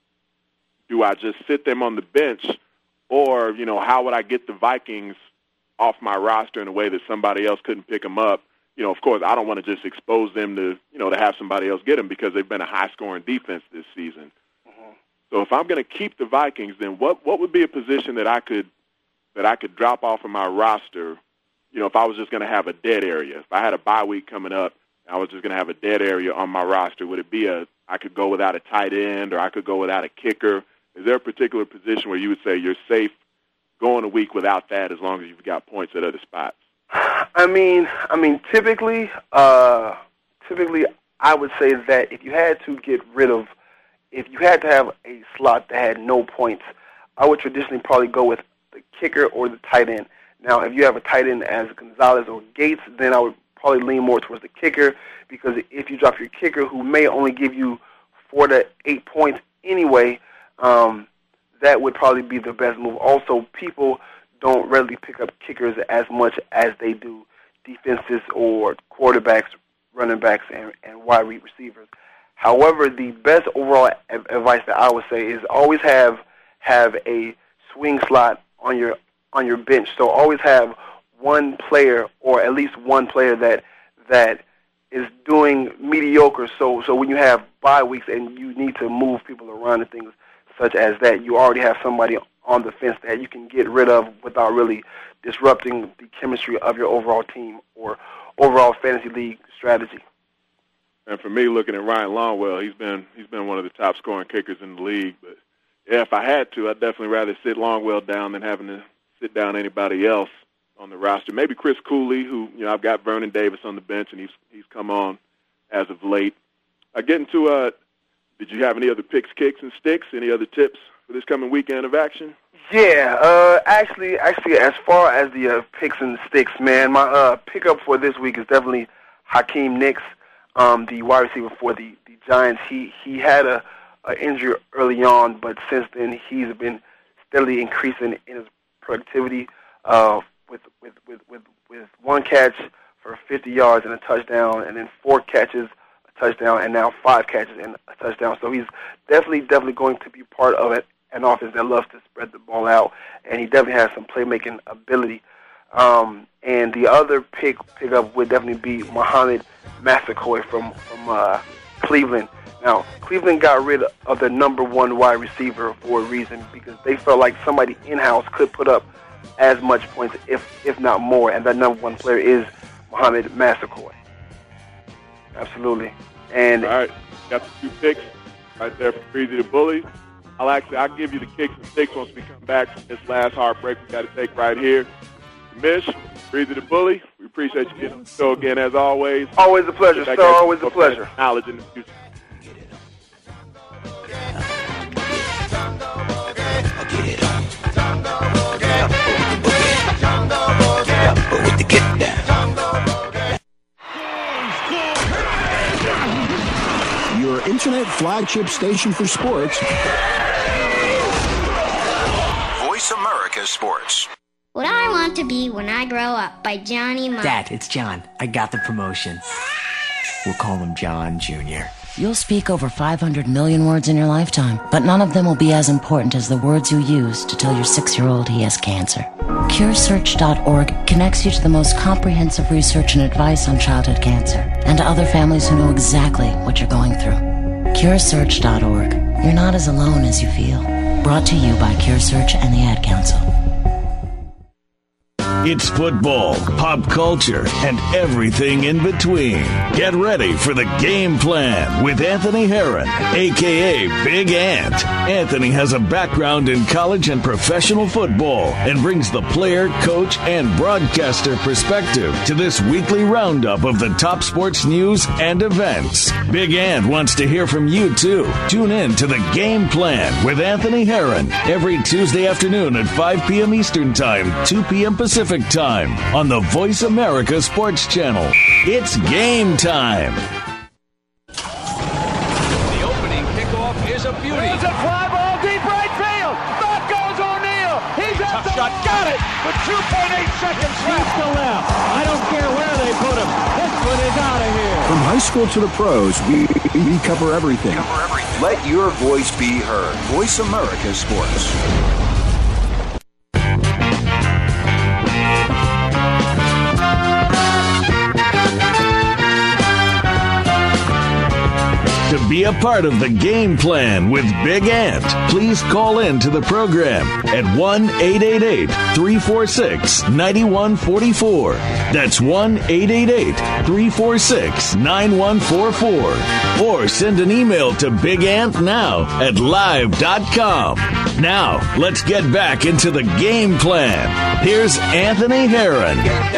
do I just sit them on the bench, or, you know, how would I get the Vikings off my roster in a way that somebody else couldn't pick them up? You know, of course, I don't want to just expose them to, you know, to have somebody else get them because they've been a high-scoring defense this season. Mm-hmm. So if I'm going to keep the Vikings, then what what would be a position that I could that I could drop off of my roster, you know, if I was just going to have a dead area? If I had a bye week coming up, I was just going to have a dead area on my roster. Would it be a I could go without a tight end, or I could go without a kicker? Is there a particular position where you would say you're safe going a week without that as long as you've got points at other spots? I mean, I mean, typically, uh, typically, I would say that if you had to get rid of, if you had to have a slot that had no points, I would traditionally probably go with the kicker or the tight end. Now, if you have a tight end as Gonzalez or Gates, then I would probably lean more towards the kicker, because if you drop your kicker, who may only give you four to eight points anyway, um, that would probably be the best move. Also, people don't readily pick up kickers as much as they do defenses or quarterbacks, running backs, and, and wide receivers. However, the best overall advice that I would say is always have have a swing slot on your on your bench. So always have one player, or at least one player that that is doing mediocre. So so when you have bye weeks and you need to move people around and things such as that, you already have somebody on the fence that you can get rid of without really disrupting the chemistry of your overall team or overall fantasy league strategy. And for me, looking at Ryan Longwell, he's been he's been one of the top scoring kickers in the league. But yeah, if I had to, I'd definitely rather sit Longwell down than having to sit down anybody else on the roster. Maybe Chris Cooley, who, you know, I've got Vernon Davis on the bench, and he's he's come on as of late. Uh, getting to, uh, did you have any other picks, kicks, and sticks? Any other tips for this coming weekend of action? Yeah, uh, actually, actually, as far as the uh, picks and sticks, man, my uh, pickup for this week is definitely Hakeem Nicks, um, the wide receiver for the, the Giants. He he had a, a injury early on, but since then he's been steadily increasing in his productivity. Uh, with with with with with one catch for fifty yards and a touchdown, and then four catches, a touchdown, and now five catches and a touchdown. So he's definitely definitely going to be part of it. An offense that loves to spread the ball out, and he definitely has some playmaking ability. Um, and the other pick pickup would definitely be Mohamed Massaquoi from from uh, Cleveland. Now, Cleveland got rid of their number one wide receiver for a reason, because they felt like somebody in-house could put up as much points, if if not more, and that number one player is Mohamed Massaquoi. Absolutely. And all right, got the two picks right there for Breezy the Bully. I'll actually I'll give you the kicks and sticks once we come back from this last hard break we got to take right here. Mish, Breezy the Bully, we appreciate you getting on the show again as always. Always a pleasure, sir. Always a pleasure. Knowledge in the future. With the get down. Your internet flagship station for sports. Voice America Sports. What I Want to Be When I Grow Up by Johnny Marr. Dad, it's John. I got the promotion. We'll call him John Junior You'll speak over five hundred million words in your lifetime, but none of them will be as important as the words you use to tell your six-year-old he has cancer. Cure Search dot org connects you to the most comprehensive research and advice on childhood cancer, and to other families who know exactly what you're going through. Cure Search dot org. You're not as alone as you feel. Brought to you by Cure Search and the Ad Council. It's football, pop culture, and everything in between. Get ready for the Game Plan with Anthony Herron, a k a. Big Ant. Anthony has a background in college and professional football and brings the player, coach, and broadcaster perspective to this weekly roundup of the top sports news and events. Big Ant wants to hear from you, too. Tune in to the Game Plan with Anthony Herron every Tuesday afternoon at five p.m. Eastern Time, two p.m. Pacific Time on the Voice America Sports Channel. It's game time. beauty. There's a fly ball deep right field. Back goes O'Neill. He's at the shot. Got it with two point eight seconds left. He's to left. I don't care where they put him. This one is out of here. From high school to the pros, we, we cover everything. Cover everything. Let your voice be heard. Voice America Sports. To be a part of the game plan with Big Ant, please call in to the program at one eight eight eight, three four six, nine one four four. That's one eight eight eight, three four six, nine one four four. Or send an email to Big Ant Now at live dot com. Now, let's get back into the game plan. Here's Anthony Herron.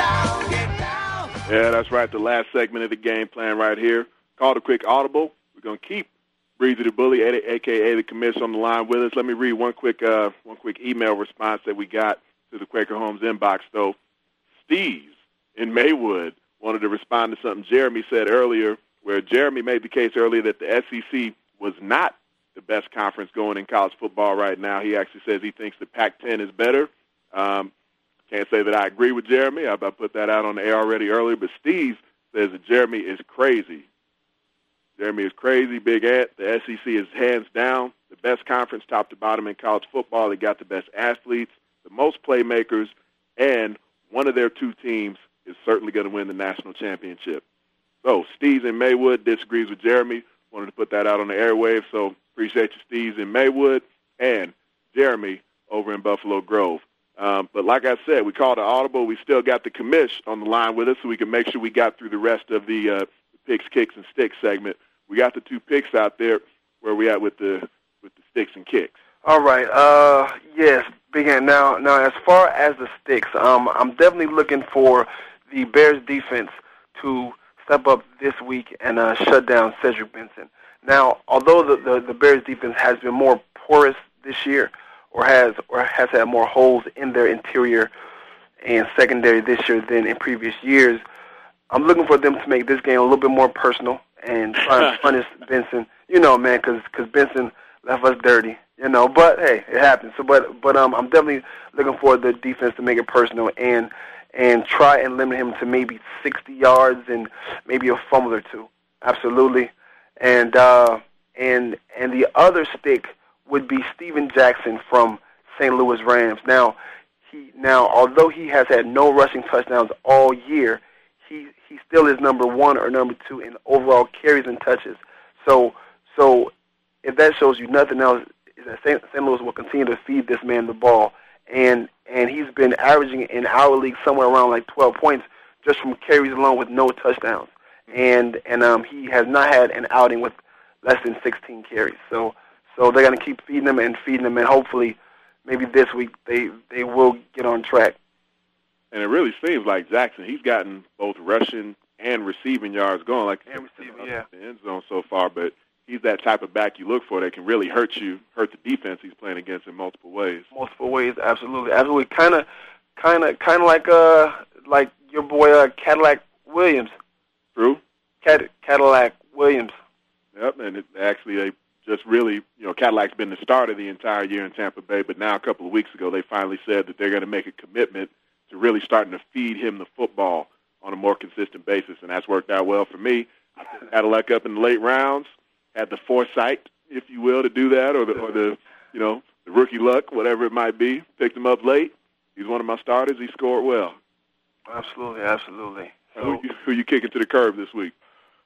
Yeah, that's right. The last segment of the game plan right here. Called a quick audible. We're going to keep Breezy the Bully, a k a the commissioner, on the line with us. Let me read one quick uh, one quick email response that we got to the Quaker Homes inbox, though. Steve in Maywood wanted to respond to something Jeremy said earlier, where Jeremy made the case earlier that the S E C was not the best conference going in college football right now. He actually says he thinks the Pac ten is better. Um, can't say that I agree with Jeremy. I, I put that out on the air already earlier, but Steve says that Jeremy is crazy. Jeremy is crazy. Big Ant. The S E C is hands down the best conference, top to bottom, in college football. They got the best athletes, the most playmakers, and one of their two teams is certainly going to win the national championship. So Steve in Maywood disagrees with Jeremy. Wanted to put that out on the airwaves, so appreciate you, Steve in Maywood, and Jeremy over in Buffalo Grove. Um, but like I said, we called an audible. We still got the commish on the line with us, so we can make sure we got through the rest of the uh, picks, kicks, and sticks segment. We got the two picks out there. Where we at with the with the sticks and kicks? All right. Uh, yes, Big Ant. Now, now, as far as the sticks, um, I'm definitely looking for the Bears defense to step up this week and uh, shut down Cedric Benson. Now, although the, the, the Bears defense has been more porous this year, or has or has had more holes in their interior and secondary this year than in previous years, I'm looking for them to make this game a little bit more personal and try and punish Benson. You know, man, because because Benson left us dirty. You know, but hey, it happens. So, but but um, I'm definitely looking for the defense to make it personal and and try and limit him to maybe sixty yards and maybe a fumble or two. Absolutely. And uh, and and the other stick would be Steven Jackson from Saint Louis Rams. Now, he now although he has had no rushing touchdowns all year, he he still is number one or number two in overall carries and touches. So so if that shows you nothing else, is that Saint Louis will continue to feed this man the ball, and and he's been averaging in our league somewhere around like twelve points just from carries alone with no touchdowns, and and um he has not had an outing with less than sixteen carries. So so they're gonna keep feeding him and feeding him, and hopefully maybe this week they they will get on track. And it really seems like Jackson, he's gotten both rushing and receiving yards going, like and receiving, yeah, the end zone so far. But he's that type of back you look for that can really hurt you, hurt the defense he's playing against in multiple ways. Multiple ways, absolutely, absolutely. Kind of, kind of, kind of like uh, like your boy uh, Cadillac Williams. True. Cad- Cadillac Williams. Yep, and it, actually they just really, you know, Cadillac's been the starter the entire year in Tampa Bay, but now a couple of weeks ago they finally said that they're going to make a commitment to really starting to feed him the football on a more consistent basis, and that's worked out well for me. I picked Cadillac up in the late rounds, had the foresight, if you will, to do that, or the, or the, you know, the rookie luck, whatever it might be. Picked him up late. He's one of my starters. He scored well. Absolutely, absolutely. So, who, you, who you kicking to the curb this week?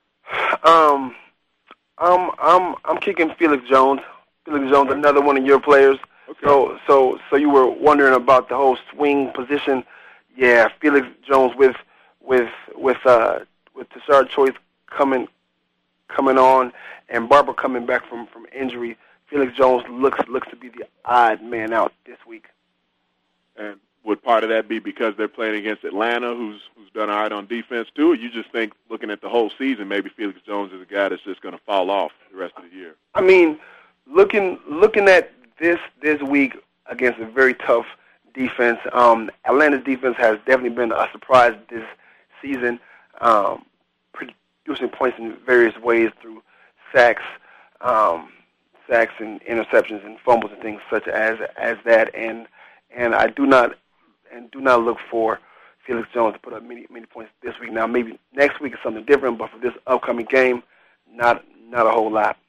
Um, I'm I'm I'm kicking Felix Jones. Felix Jones, another one of your players. Okay. So so so you were wondering about the whole swing position. Yeah, Felix Jones with with with uh with Tashard Choice coming coming on and Barber coming back from, from injury. Felix Jones looks looks to be the odd man out this week. And would part of that be because they're playing against Atlanta, who's who's done all right on defense too, or you just think looking at the whole season, maybe Felix Jones is a guy that's just going to fall off the rest of the year? I mean, looking looking at this this week against a very tough defense, um, Atlanta's defense has definitely been a surprise this season, um, producing points in various ways through sacks, um, sacks and interceptions and fumbles and things such as as that. And and I do not and do not look for Felix Jones to put up many many points this week. Now maybe next week is something different, but for this upcoming game, not not a whole lot.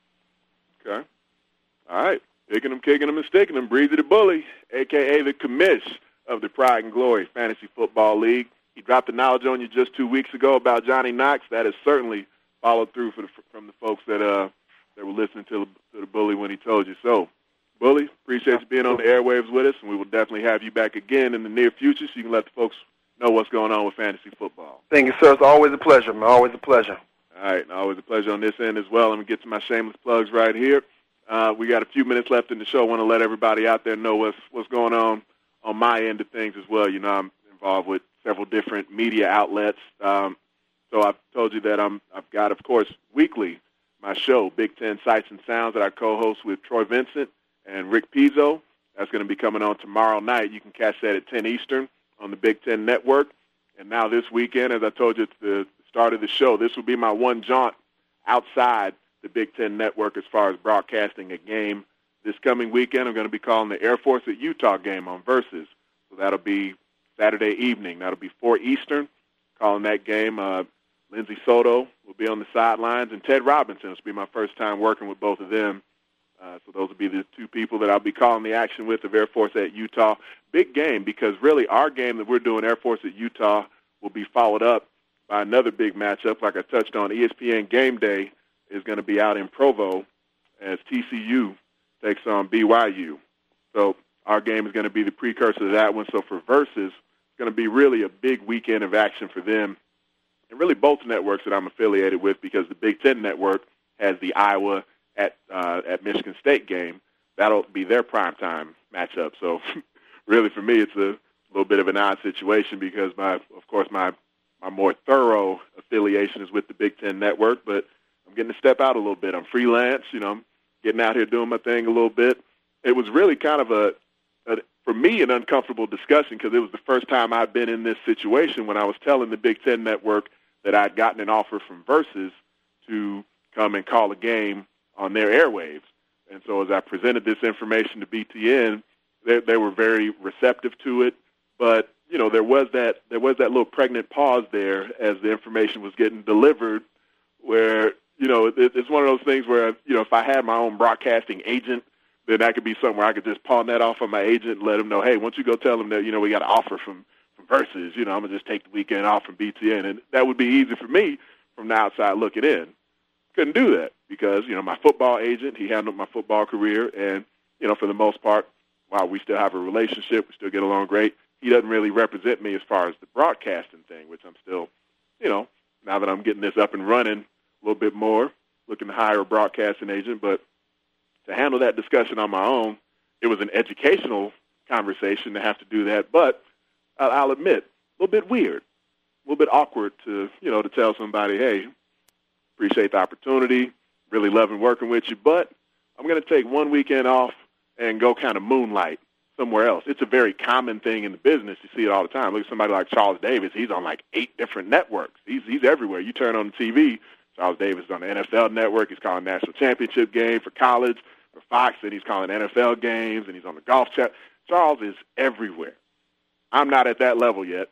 Okay. All right. Picking them, kicking them, and sticking them. Breezy the Bully, a k a the commish of the Pride and Glory Fantasy Football League. He dropped the knowledge on you just two weeks ago about Johnny Knox. That has certainly followed through for the, from the folks that uh that were listening to the, to the Bully when he told you so. Bully, appreciate you being on the airwaves with us, and we will definitely have you back again in the near future so you can let the folks know what's going on with fantasy football. Thank you, sir. It's always a pleasure, man. Always a pleasure. All right, and always a pleasure on this end as well. Let me get to my shameless plugs right here. Uh, we got a few minutes left in the show. I want to let everybody out there know what's what's going on on my end of things as well. You know, I'm involved with several different media outlets. Um, so I've told you that I'm, I've got, of course, weekly my show, Big Ten Sights and Sounds, that I co-host with Troy Vincent and Rick Pizzo. That's going to be coming on tomorrow night. You can catch that at ten Eastern on the Big Ten Network. And now this weekend, as I told you at the start of the show, this will be my one jaunt outside the Big Ten Network as far as broadcasting a game. This coming weekend, I'm going to be calling the Air Force at Utah game on Versus. So that'll be Saturday evening. That'll be four Eastern, calling that game. Uh, Lindsey Soto will be on the sidelines, and Ted Robinson. This will be my first time working with both of them. Uh, so those will be the two people that I'll be calling the action with of Air Force at Utah. Big game because really our game that we're doing, Air Force at Utah, will be followed up by another big matchup. Like I touched on, E S P N Game Day is going to be out in Provo as T C U takes on B Y U. So our game is going to be the precursor to that one. So for Versus, it's going to be really a big weekend of action for them. And really both networks that I'm affiliated with, because the Big Ten Network has the Iowa at uh, at Michigan State game. That'll be their primetime matchup. So really for me it's a little bit of an odd situation because, my, of course, my, my more thorough affiliation is with the Big Ten Network, but I'm getting to step out a little bit. I'm freelance, you know, I'm getting out here doing my thing a little bit. It was really kind of a, a for me, an uncomfortable discussion because it was the first time I'd been in this situation when I was telling the Big Ten Network that I'd gotten an offer from Versus to come and call a game on their airwaves. And so as I presented this information to B T N, they, they were very receptive to it. But, you know, there was that there was that little pregnant pause there as the information was getting delivered where, you know, it, it's one of those things where, you know, if I had my own broadcasting agent, then that could be something where I could just pawn that off on my agent and let them know, hey, once you go tell them that, you know, we got an offer from, from Versus, you know, I'm going to just take the weekend off from B T N. And that would be easy for me from the outside looking in. Couldn't do that because, you know, my football agent, he handled my football career. And, you know, for the most part, while we still have a relationship, we still get along great, he doesn't really represent me as far as the broadcasting thing, which I'm still, you know, now that I'm getting this up and running a little bit more, looking to hire a broadcasting agent. But to handle that discussion on my own, it was an educational conversation to have to do that. But I'll, I'll admit, a little bit weird, a little bit awkward to, you know, to tell somebody, hey, appreciate the opportunity, really loving working with you, but I'm going to take one weekend off and go kind of moonlight somewhere else. It's a very common thing in the business. You see it all the time. Look at somebody like Charles Davis. He's on like eight different networks. He's he's everywhere. You turn on the T V, Charles Davis is on the N F L network. He's calling national championship game for college. For Fox, and he's calling N F L games, and he's on the golf chat. Charles is everywhere. I'm not at that level yet.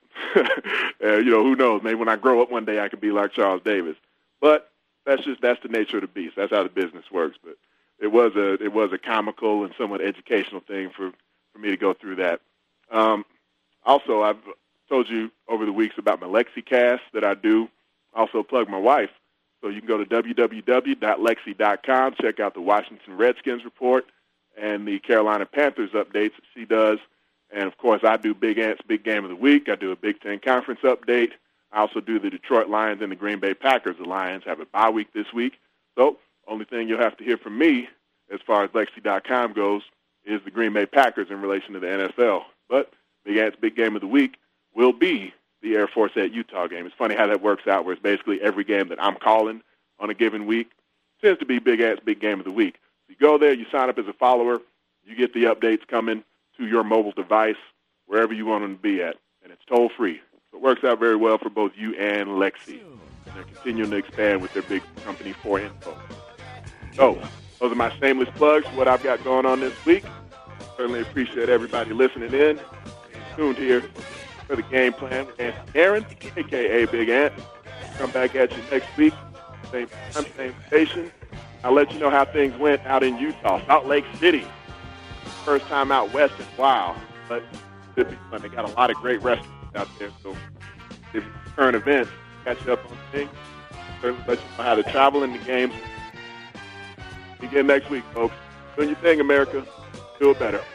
uh, you know, who knows? Maybe when I grow up one day I could be like Charles Davis. But that's just that's the nature of the beast. That's how the business works. But it was a it was a comical and somewhat educational thing for, for me to go through that. Um, also, I've told you over the weeks about my LexiCast that I do. Also plug my wife. So you can go to w w w dot lexi dot com, check out the Washington Redskins report and the Carolina Panthers updates that she does. And, of course, I do Big Ant's Big Game of the Week. I do a Big Ten Conference update. I also do the Detroit Lions and the Green Bay Packers. The Lions have a bye week this week. So only thing you'll have to hear from me as far as lexi dot com goes is the Green Bay Packers in relation to the N F L. But Big Ant's Big Game of the Week will be the Air Force at Utah game. It's funny how that works out, where it's basically every game that I'm calling on a given week tends to be Big Ant's Big Game of the Week. So you go there, you sign up as a follower, you get the updates coming to your mobile device, wherever you want them to be at, and it's toll-free. So it works out very well for both you and Lexi. And they're continuing to expand with their big company, four info. So those are my shameless plugs for what I've got going on this week. Certainly appreciate everybody listening in. Tuned here for the game plan with Anthony Herron, a k a. Big Ant. Come back at you next week. Same time, same station. I'll let you know how things went out in Utah, Salt Lake City. First time out west in a while, but it should be fun. They got a lot of great restaurants out there. So if you current events, catch up on things. Certainly let you know how to travel in the games. Begin next week, folks. Doing your thing, America. Do it better.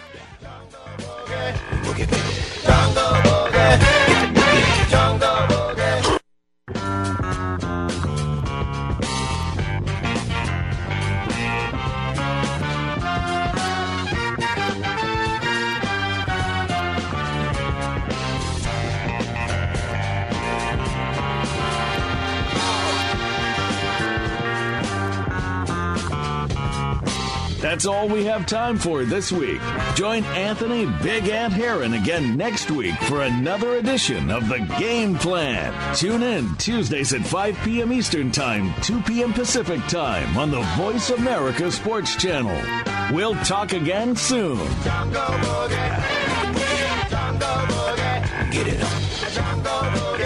That's all we have time for this week. Join Anthony Big Ant Herron again next week for another edition of The Game Plan. Tune in Tuesdays at five p.m. Eastern Time, two p.m. Pacific Time on the Voice America Sports Channel. We'll talk again soon. Get it on.